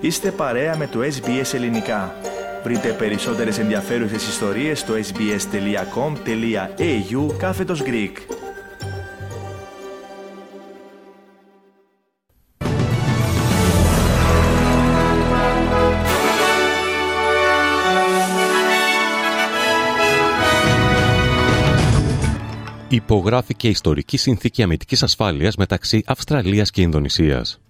Είστε παρέα με το SBS Ελληνικά. Βρείτε περισσότερες ενδιαφέρουσες ιστορίες στο sbs.com.au/Greek. Υπογράφηκε ιστορική συνθήκη αμυντικής ασφάλειας μεταξύ Αυστραλίας και Ινδονησίας.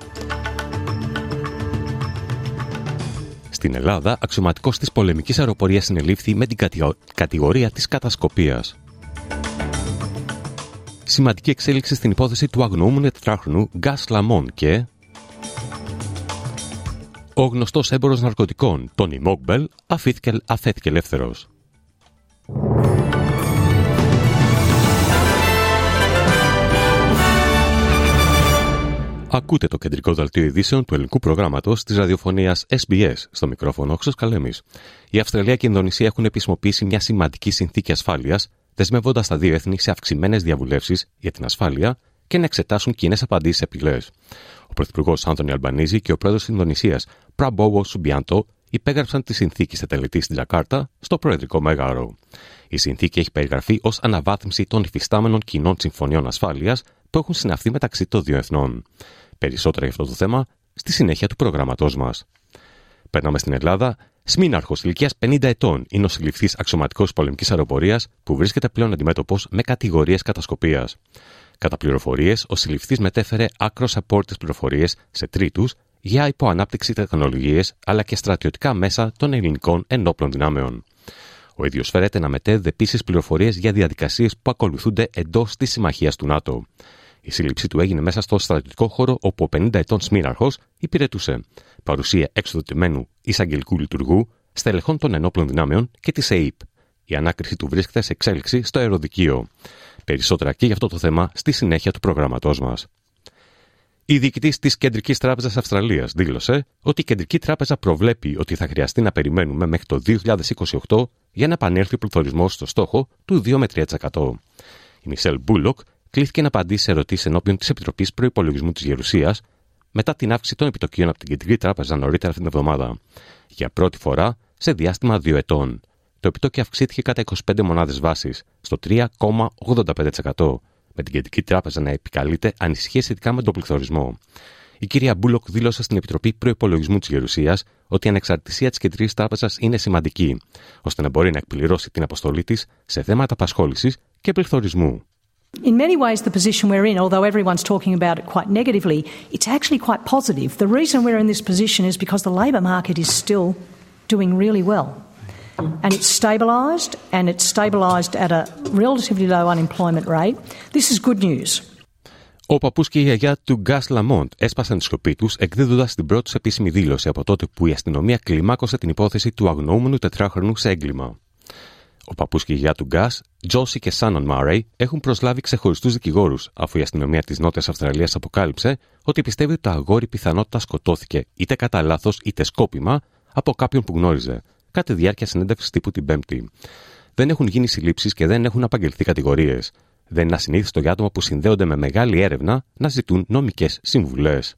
Στην Ελλάδα, αξιωματικός της πολεμικής αεροπορίας συνελήφθη με την κατηγορία της κατασκοπίας. Σημαντική εξέλιξη στην υπόθεση του αγνοούμενου τετράχρονου Γκάς Λαμόν και ο γνωστός έμπορος ναρκωτικών Τόνι Μόγκμπελ αφέθηκε ελεύθερος. Ακούτε το κεντρικό δελτίο ειδήσεων του ελληνικού προγράμματος της ραδιοφωνίας SBS, στο μικρόφωνο Όξος Καλέμης. Η Αυστραλία και η Ινδονησία έχουν επισημοποιήσει μια σημαντική συνθήκη ασφάλειας, δεσμεύοντας τα δύο έθνη σε αυξημένες διαβουλεύσεις για την ασφάλεια και να εξετάσουν κοινές απαντήσεις σε απειλές. Ο Πρωθυπουργός Άντονι Αλμπανίζη και ο Πρόεδρος της Ινδονησίας Πραμπόβο Σουμπιάντο υπέγραψαν τη συνθήκη σε τελετή στην Τζακάρτα, στο Προεδρικό Μέγαρο. Η συνθήκη έχει περιγραφεί ως αναβάθμιση των υφιστάμενων κοινών συμφωνιών ασφάλειας που έχουν συναυθεί μεταξύ των δύο εθνών. Περισσότερα για αυτό το θέμα στη συνέχεια του προγραμματός μας. Περνάμε στην Ελλάδα. Σμήναρχος ηλικίας 50 ετών είναι ο συλληφθής αξιωματικός πολεμικής αεροπορίας που βρίσκεται πλέον αντιμέτωπος με κατηγορίες κατασκοπίας. Κατά πληροφορίες, ο συλληφθής μετέφερε άκρως απόρριτες πληροφορίες σε τρίτους για υποανάπτυξη τεχνολογίες αλλά και στρατιωτικά μέσα των ελληνικών ενόπλων δυνάμεων. Ο ίδιος φέρεται να μετέδιδε επίσης πληροφορίες για διαδικασίες που ακολουθούνται εντός της συμμαχίας του ΝΑΤΟ. Η σύλληψή του έγινε μέσα στο στρατιωτικό χώρο όπου ο 50 ετών Σμήναρχος υπηρετούσε. Παρουσία εξοδοτημένου εισαγγελικού λειτουργού, στελεχών των ενόπλων δυνάμεων και της ΕΕΠ. Η ανάκριση του βρίσκεται σε εξέλιξη στο αεροδικείο. Περισσότερα και για αυτό το θέμα στη συνέχεια του προγραμματός μας. Η διοικητής της Κεντρικής Τράπεζας Αυστραλίας δήλωσε ότι η Κεντρική Τράπεζα προβλέπει ότι θα χρειαστεί να περιμένουμε μέχρι το 2028 για να επανέλθει ο πληθωρισμός στο στόχο του 2 με 3%. Η Μισελ Μπούλοκ κλήθηκε να απαντήσει σε ερωτήσεις ενώπιον της Επιτροπής Προϋπολογισμού της Γερουσίας μετά την αύξηση των επιτοκίων από την Κεντρική Τράπεζα νωρίτερα αυτήν την εβδομάδα. Για πρώτη φορά σε διάστημα 2 ετών. Το επιτόκιο αυξήθηκε κατά 25 μονάδες βάσης, στο 3,85%, με την Κεντρική Τράπεζα να επικαλείται ανησυχίες σχετικά με τον πληθωρισμό. Η κυρία Μπούλοκ δήλωσε στην Επιτροπή Προϋπολογισμού της Γερουσίας ότι η ανεξαρτησία της Κεντρικής Τράπεζας είναι σημαντική, ώστε να μπορεί να εκπληρώσει την αποστολή της σε θέματα απασχόλησης και πληθωρισμού. In many ways, the position we're in, although everyone's talking about it quite negatively, it's actually quite positive. The reason we're in this position is because the labour market is still doing really well. And it's stabilised at a relatively low unemployment rate. This is good news. Ο παππούς και η γιαγιά του Γκάς Λαμόντ έσπασαν τη σιωπή τους, εκδίδοντας την πρώτη τους επίσημη δήλωση από τότε που η αστυνομία κλιμάκωσε την υπόθεση του αγνοούμενου τετράχρονου σε έγκλημα. Ο παππούς και η γιαγιά του Γκάς, Τζόσι και Σάνον Μάρεϊ, έχουν προσλάβει ξεχωριστούς δικηγόρους, αφού η αστυνομία της Νότιας Αυστραλίας αποκάλυψε ότι πιστεύει ότι το αγόρι πιθανότατα σκοτώθηκε είτε κατά λάθος είτε σκόπιμα από κάποιον που γνώριζε, κατά τη διάρκεια συνέντευξης τύπου την Πέμπτη. Δεν έχουν γίνει συλλήψεις και δεν έχουν απαγγελθεί κατηγορίες. Δεν είναι ασυνήθιστο για άτομα που συνδέονται με μεγάλη έρευνα να ζητούν νομικές συμβουλές.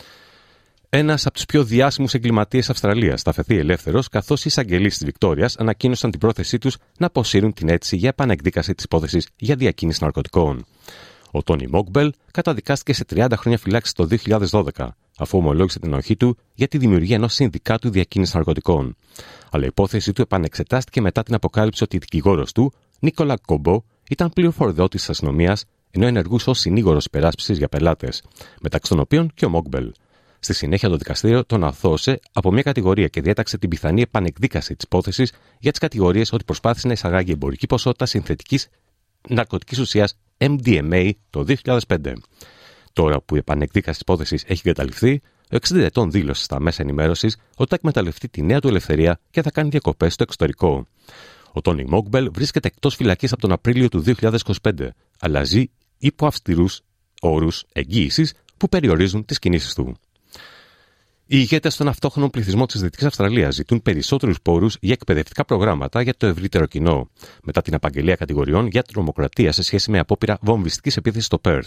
Ένας από τους πιο διάσημους εγκληματίες Αυστραλίας θα φεθεί ελεύθερος, καθώς οι εισαγγελείς της Βικτόριας ανακοίνωσαν την πρόθεσή τους να αποσύρουν την αίτηση για επανεκδίκαση της υπόθεσης για διακίνηση ναρκωτικών. Ο Τόνι Μόγκμπελ καταδικάστηκε σε 30 χρόνια φυλάκισης το 2012, αφού ομολόγησε την ενοχή του για τη δημιουργία ενός συνδικάτου διακίνησης ναρκωτικών. Αλλά η υπόθεση του επανεξετάστηκε μετά την αποκάλυψη ότι η δικηγόρος του, Νίκολα Κόμπο, ήταν πληροφοριοδότης της αστυνομίας, ενώ ενεργούσε ως συνήγορος υπεράσπισης για πελάτες, μεταξύ των οποίων και ο Μόγκμπελ. Στη συνέχεια, το δικαστήριο τον αθώωσε από μια κατηγορία και διέταξε την πιθανή επανεκδίκαση της υπόθεσης για τις κατηγορίες ότι προσπάθησε να εισαγάγει εμπορική ποσότητα συνθετικής ναρκωτικής ουσίας MDMA το 2005. Τώρα που η επανεκδίκαση της υπόθεσης έχει εγκαταλειφθεί, ο 60 ετών δήλωσε στα μέσα ενημέρωσης ότι θα εκμεταλλευτεί τη νέα του ελευθερία και θα κάνει διακοπές στο εξωτερικό. Ο Τόνι Μόγκμπελ βρίσκεται εκτός φυλακής από τον Απρίλιο του 2025, αλλά ζει υπό αυστηρούς όρους εγγύησης που περιορίζουν τις κινήσεις του. Οι ηγέτες των αυτόχθονων πληθυσμών της Δυτικής Αυστραλίας ζητούν περισσότερους πόρους για εκπαιδευτικά προγράμματα για το ευρύτερο κοινό, μετά την απαγγελία κατηγοριών για τρομοκρατία σε σχέση με απόπειρα βομβιστικής επίθεσης στο Πέρθ.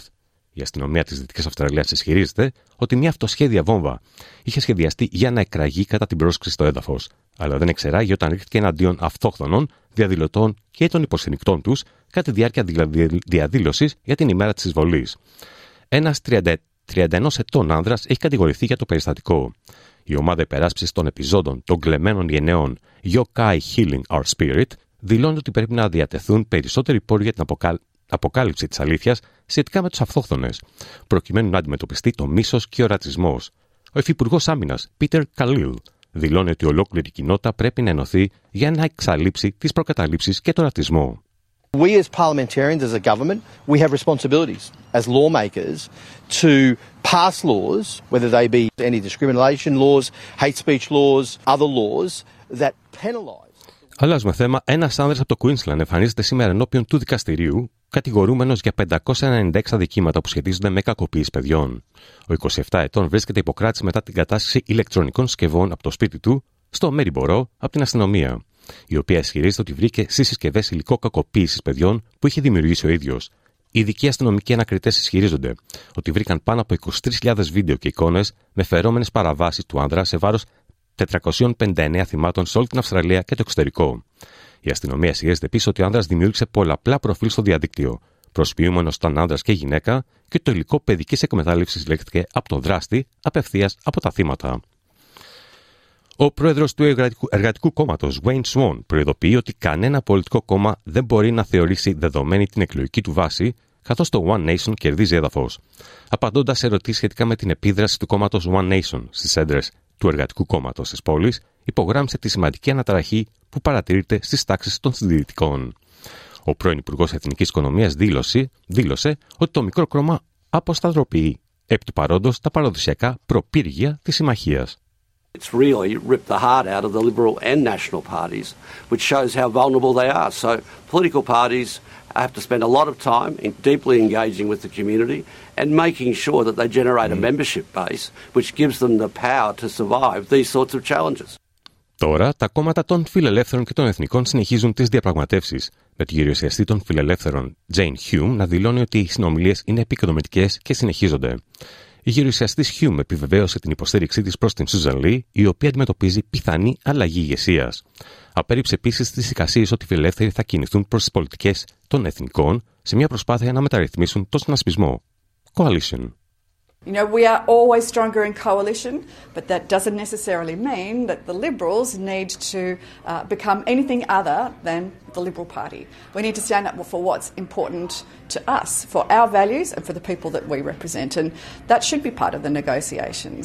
Η αστυνομία της Δυτικής Αυστραλίας ισχυρίζεται ότι μια αυτοσχέδια βόμβα είχε σχεδιαστεί για να εκραγεί κατά την πρόσκληση στο έδαφος, αλλά δεν εξεράγει όταν ρίχτηκε εναντίον αυτόχθονων, διαδηλωτών και των υποστηρικτών τους κατά τη διάρκεια διαδήλωσης για την ημέρα της εισβολής. Ένας 31 ετών άνδρας έχει κατηγορηθεί για το περιστατικό. Η ομάδα υπεράσπισης των επιζώντων των κλεμμένων γενναιών Yokai Healing Our Spirit δηλώνει ότι πρέπει να διατεθούν περισσότεροι πόροι για την αποκάλυψη της αλήθειας σχετικά με τους αυτόχθονες, προκειμένου να αντιμετωπιστεί το μίσος και ο ρατσισμός. Ο Υφυπουργός Άμυνας Peter Khalil δηλώνει ότι ολόκληρη η κοινότητα πρέπει να ενωθεί για να εξαλείψει τις προκαταλήψεις και τον ρατσισμό. We as parliamentarians, as a government, we have responsibilities as lawmakers to pass laws, whether they be anti-discrimination laws, hate speech laws, other laws that penalise. Αλλάζουμε θέμα. Ένας άνδρας από το Queensland εμφανίζεται σήμερα ενώπιον του δικαστηρίου, κατηγορούμενος για 596 αδικήματα που σχετίζονται με κακοποίηση παιδιών. Ο 27 ετών βρίσκεται υποκράτηση μετά την κατάσχεση ηλεκτρονικών συσκευών από το σπίτι του στο Maryborough από την αστυνομία, η οποία ισχυρίζεται ότι βρήκε στις συσκευές υλικό κακοποίησης παιδιών που είχε δημιουργήσει ο ίδιος. Οι ειδικοί αστυνομικοί ανακριτές ισχυρίζονται ότι βρήκαν πάνω από 23.000 βίντεο και εικόνες με φερόμενες παραβάσεις του άνδρα σε βάρος 459 θυμάτων σε όλη την Αυστραλία και το εξωτερικό. Η αστυνομία ισχυρίζεται επίσης ότι ο άνδρας δημιούργησε πολλαπλά προφίλ στο διαδίκτυο, προσποιούμενος ήταν άνδρας και γυναίκα, και το υλικό παιδικής εκμετάλλευσης λέχθηκε από τον δράστη απευθείας από τα θύματα. Ο πρόεδρος του Εργατικού Κόμματος, Wayne Swan, προειδοποιεί ότι κανένα πολιτικό κόμμα δεν μπορεί να θεωρήσει δεδομένη την εκλογική του βάση, καθώς το One Nation κερδίζει έδαφος. Απαντώντας σε ερωτήσεις σχετικά με την επίδραση του κόμματος One Nation στις έδρες του Εργατικού Κόμματος της πόλης, υπογράμμισε τη σημαντική αναταραχή που παρατηρείται στις τάξεις των συντηρητικών. Ο πρώην Υπουργός Εθνικής Οικονομίας δήλωσε ότι το μικρό κόμμα αποσταθεροποιεί επί του παρόντος τα παραδοσιακά προπύργια της συμμαχίας. It's really ripped the heart out of the Liberal and National parties, which shows how vulnerable they are. So political parties have to spend a lot of time in deeply engaging with the community and making sure that they generate a membership base which gives them the power to survive these sorts of challenges. Τώρα, τα κόμματα των φιλελεύθερων και των εθνικών συνεχίζουν τις διαπραγματεύσεις, με τη γερουσιαστή των φιλελεύθερων Jane Hume να δηλώνει ότι οι συνομιλίες είναι επικοδομητικές και συνεχίζονται. Η γερουσιαστής Hume επιβεβαίωσε την υποστήριξή της προς την Susan Lee, η οποία αντιμετωπίζει πιθανή αλλαγή ηγεσίας. Απέρριψε επίσης τις εικασίες ότι οι φιλελεύθεροι θα κινηθούν προς τις πολιτικές των εθνικών σε μια προσπάθεια να μεταρρυθμίσουν τον συνασπισμό. Coalition. You know, we are always stronger in coalition, but that doesn't necessarily mean that the Liberals need to become anything other than the Liberal Party. We need to stand up for what's important to us, for our values and for the people that we represent, and that should be part of the negotiations.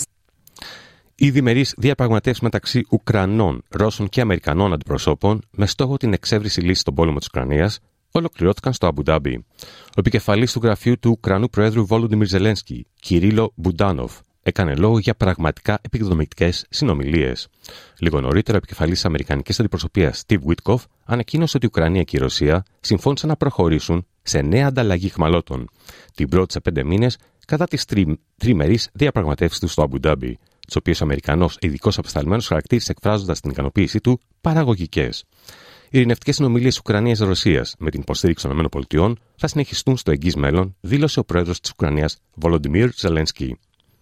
Οι διμερείς διαπραγματεύσεις μεταξύ Ουκρανών, Ρώσων και Αμερικανών αντιπροσώπων με στόχο την εξέβριση λύσης στον πόλεμο της Ουκρανίας ολοκληρώθηκαν στο Αμπουντάμπι. Ο επικεφαλής του γραφείου του Ουκρανού Προέδρου Βόλοντιμιρ Ζελένσκι, Κυρίλο Μπουντάνοφ, έκανε λόγο για πραγματικά επικοδομητικές συνομιλίες. Λίγο νωρίτερα, ο επικεφαλής της Αμερικανικής Αντιπροσωπείας, Στιβ Βίτκοφ, ανακοίνωσε ότι η Ουκρανία και η Ρωσία συμφώνησαν να προχωρήσουν σε νέα ανταλλαγή αιχμαλώτων, την πρώτη σε 5 μήνες, κατά τις τριμερείς διαπραγματεύσεις του στο Αμπουντάμπι, τις οποίες ο Αμερικανός ειδικός απεσταλμένος χαρακτήρισε, εκφράζοντας την ικανοποίησή του, παραγωγικές. Οι ειρηνευτικές συνομιλίες Ουκρανίας-Ρωσίας με την υποστήριξη των ΗΠΑ θα συνεχιστούν στο εγγύς μέλλον, δήλωσε ο πρόεδρος της Ουκρανίας, Βολοντιμίρ Ζελένσκι.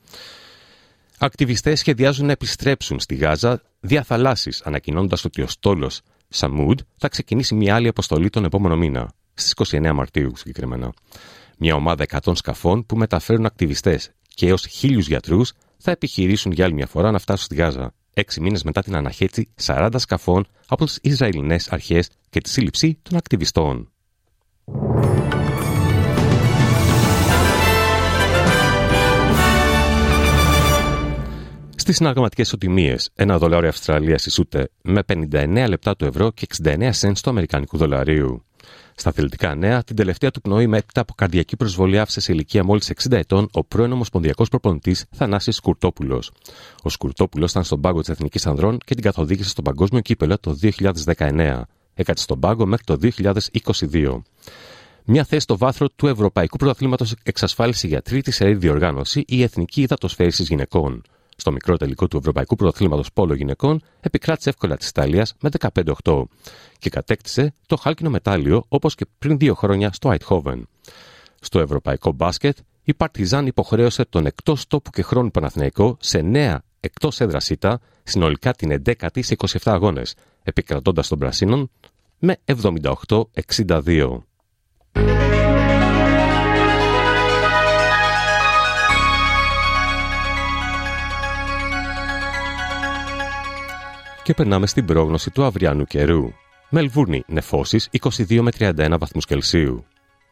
Ακτιβιστές σχεδιάζουν να επιστρέψουν στη Γάζα δια θαλάσσης, ανακοινώντας ότι ο στόλος Σαμούντ θα ξεκινήσει μια άλλη αποστολή τον επόμενο μήνα, στις 29 Μαρτίου συγκεκριμένα. Μια ομάδα 100 σκαφών που μεταφέρουν ακτιβιστές και έως 1.000 γιατρούς θα επιχειρήσουν για άλλη μια φορά να φτάσουν στη Γάζα, 6 μήνες μετά την αναχέτηση 40 σκαφών από τις Ισραηλινές αρχές και τη σύλληψη των ακτιβιστών. Στις συναλλαγματικές ισοτιμίες, $1 Αυστραλίας ισούται με 59 λεπτά του ευρώ και 69 cents του αμερικανικού δολαρίου. Στα αθλητικά νέα, την τελευταία του πνοή μετά από καρδιακή προσβολή άφησε σε ηλικία μόλις 60 ετών ο πρώην ομοσπονδιακός προπονητής Θανάσης Σκουρτόπουλος. Ο Σκουρτόπουλος ήταν στον πάγκο της Εθνικής Ανδρών και την καθοδήγησε στο Παγκόσμιο Κύπελλο το 2019. Έκατσε στον πάγκο μέχρι το 2022. Μια θέση στο βάθρο του Ευρωπαϊκού Πρωταθλήματος εξασφάλισε για τρίτη σερί διοργάνωση η Εθνική Υδατοσφαίρισης Γυναικών. Στο μικρό τελικό του Ευρωπαϊκού Πρωταθλήματος Πόλο Γυναικών επικράτησε εύκολα της Ιταλίας με 15-8 και κατέκτησε το χάλκινο μετάλλιο όπως και πριν 2 χρόνια στο Αιτχόβεν. Στο ευρωπαϊκό μπάσκετ, η Παρτιζάν υποχρέωσε τον εκτός τόπου και χρόνου Παναθηναϊκό σε νέα εκτός έδρας ήττα, συνολικά την 11η σε 27 αγώνες, επικρατώντας των Πρασίνων με 78-62. Και περνάμε στην πρόγνωση του αυριανού καιρού. Μελβούρνη, νεφώσεις 22 με 31 βαθμούς Κελσίου.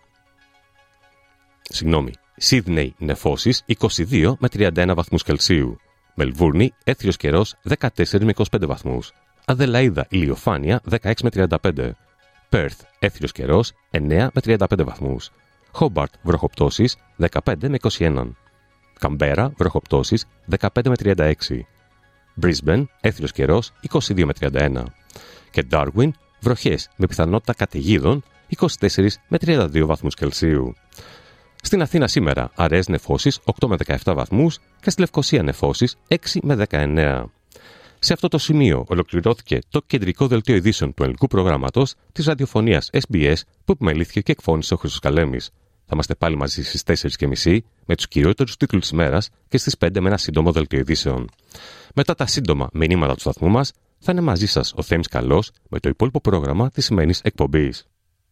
Σίδνεϊ, νεφώσεις 22 με 31 βαθμούς Κελσίου. Μελβούρνη, έθριος καιρός 14 με 25 βαθμούς. Αδελαΐδα, ηλιοφάνεια 16 με 35. Πέρθ, έθριος καιρός 9 με 35 βαθμούς. Χόμπαρτ, βροχοπτώσεις 15 με 21. Καμπέρα, βροχοπτώσεις 15 με 36. Brisbane, έθριος καιρός 22 με 31. Και Darwin, βροχές με πιθανότητα καταιγίδων 24 με 32 βαθμούς Κελσίου. Στην Αθήνα σήμερα, αραιές νεφώσεις 8 με 17 βαθμούς και στη Λευκοσία νεφώσεις 6 με 19. Σε αυτό το σημείο ολοκληρώθηκε το κεντρικό δελτίο ειδήσεων του ελληνικού προγράμματος της ραδιοφωνίας SBS που επιμελήθηκε και εκφώνησε ο Χρήστος Καλέμης. Θα είμαστε πάλι μαζί στις 4:30 με τους κυριότερους τίτλους της ημέρας και στις 5 με ένα σύντομο δελτίο ειδήσεων. Μετά τα σύντομα μηνύματα του σταθμού μας, θα είναι μαζί σας ο Θέμης Καλός με το υπόλοιπο πρόγραμμα της σημερινής εκπομπής.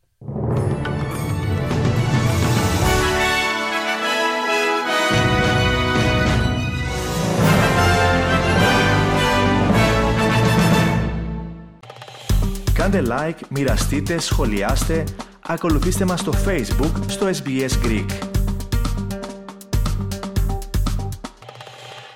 Κάντε like, μοιραστείτε, σχολιάστε, ακολουθήστε μας στο Facebook στο SBS Greek.